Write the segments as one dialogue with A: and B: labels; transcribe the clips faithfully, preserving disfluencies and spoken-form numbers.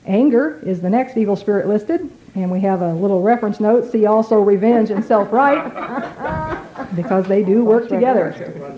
A: Anger is the next evil spirit listed, and we have a little reference note. See also revenge and self-right, because they do work together.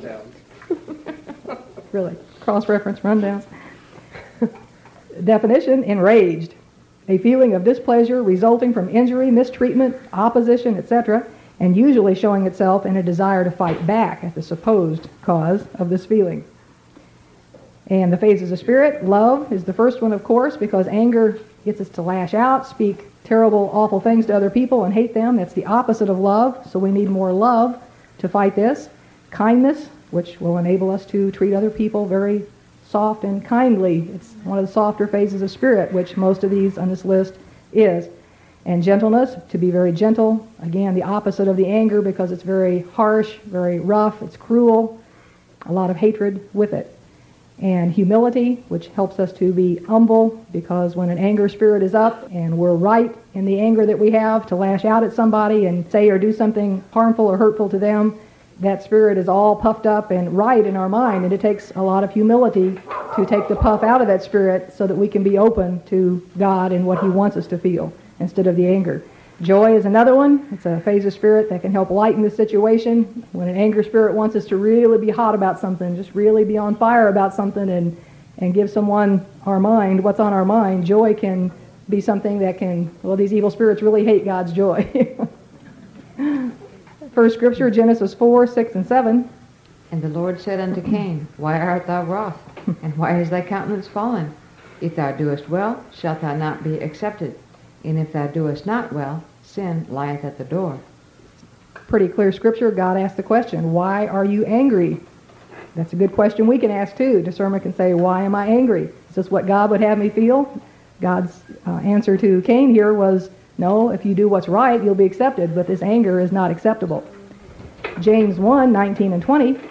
A: Really, cross-reference rundowns. Definition, enraged. A feeling of displeasure resulting from injury, mistreatment, opposition, et cetera, and usually showing itself in a desire to fight back at the supposed cause of this feeling. And the phases of spirit, love is the first one, of course, because anger gets us to lash out, speak terrible, awful things to other people and hate them. That's the opposite of love, so we need more love to fight this. Kindness, which will enable us to treat other people very soft and kindly. It's one of the softer phases of spirit, which most of these on this list is. And gentleness, to be very gentle. Again, the opposite of the anger, because it's very harsh, very rough, it's cruel, a lot of hatred with it. And humility, which helps us to be humble, because when an anger spirit is up and we're right in the anger that we have to lash out at somebody and say or do something harmful or hurtful to them, that spirit is all puffed up and right in our mind, and it takes a lot of humility to take the puff out of that spirit so that we can be open to God and what He wants us to feel instead of the anger. Joy is another one. It's a phase of spirit that can help lighten the situation. When an anger spirit wants us to really be hot about something, just really be on fire about something and, and give someone our mind, what's on our mind, joy can be something that can, well, these evil spirits really hate God's joy. First scripture, Genesis four, six, and seven.
B: And the Lord said unto Cain, Why art thou wroth? And why is thy countenance fallen? If thou doest well, shalt thou not be accepted. And if thou doest not well, sin lieth at the door.
A: Pretty clear scripture. God asked the question, why are you angry? That's a good question we can ask too. Discernment can say, why am I angry? Is this what God would have me feel? God's uh, answer to Cain here was, no, if you do what's right, you'll be accepted, but this anger is not acceptable. James one, nineteen and twenty.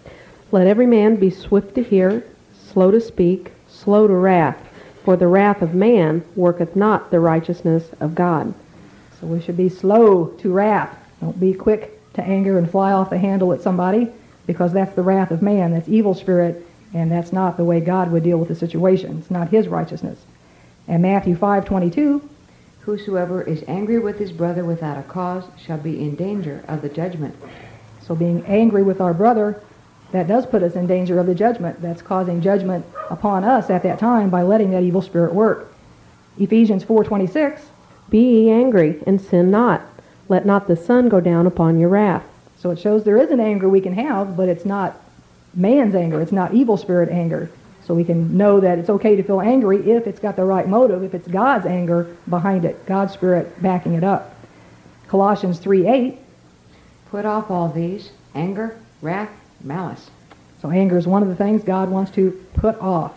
C: Let every man be swift to hear, slow to speak, slow to wrath, for the wrath of man worketh not the righteousness of God.
A: So we should be slow to wrath. Don't be quick to anger and fly off the handle at somebody, because that's the wrath of man. That's evil spirit, and that's not the way God would deal with the situation. It's not His righteousness. And Matthew five, twenty-two.
B: Whosoever is angry with his brother without a cause shall be in danger of the judgment.
A: So being angry with our brother, that does put us in danger of the judgment. That's causing judgment upon us at that time by letting that evil spirit work. Ephesians four, twenty-six.
C: Be ye angry, and sin not. Let not the sun go down upon your wrath.
A: So it shows there is an anger we can have, but it's not man's anger. It's not evil spirit anger. So we can know that it's okay to feel angry if it's got the right motive, if it's God's anger behind it, God's spirit backing it up. Colossians three, eight.
B: Put off all these, anger, wrath, malice.
A: So anger is one of the things God wants to put off.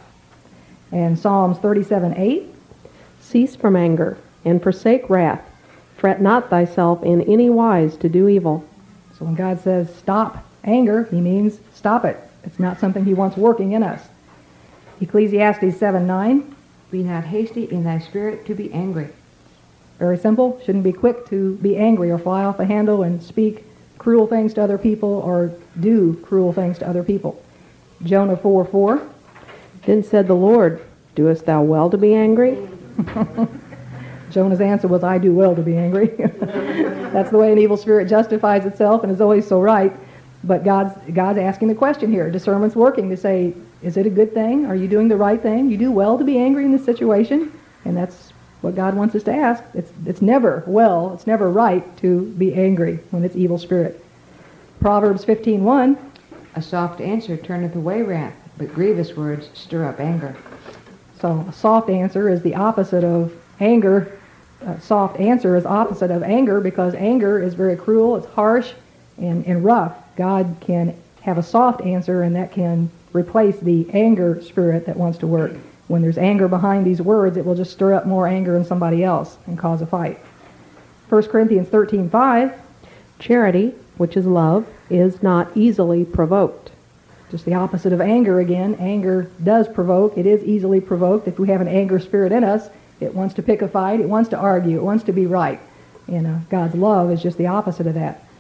A: And Psalms thirty-seven, eight.
C: Cease from anger, and forsake wrath. Fret not thyself in any wise to do evil.
A: So when God says stop anger, He means stop it. It's not something He wants working in us. Ecclesiastes seven, nine.
B: Be not hasty in thy spirit to be angry.
A: Very simple. Shouldn't be quick to be angry or fly off the handle and speak cruel things to other people or do cruel things to other people. Jonah four, four.
C: Then said the Lord, Doest thou well to be angry?
A: Jonah's answer was, I do well to be angry. That's the way an evil spirit justifies itself and is always so right. But God's, God's asking the question here. Discernment's working to say, is it a good thing? Are you doing the right thing? You do well to be angry in this situation? And that's what God wants us to ask. It's, it's never well, it's never right to be angry when it's evil spirit. Proverbs fifteen, one.
B: A soft answer turneth away wrath, but grievous words stir up anger.
A: So a soft answer is the opposite of anger. A soft answer is opposite of anger, because anger is very cruel, it's harsh and, and rough. God can have a soft answer, and that can replace the anger spirit that wants to work. When there's anger behind these words, it will just stir up more anger in somebody else and cause a fight. First Corinthians thirteen, five.
C: Charity, which is love, is not easily provoked.
A: Just the opposite of anger again. Anger does provoke. It is easily provoked. If we have an anger spirit in us, it wants to pick a fight. It wants to argue. It wants to be right. And uh, God's love is just the opposite of that.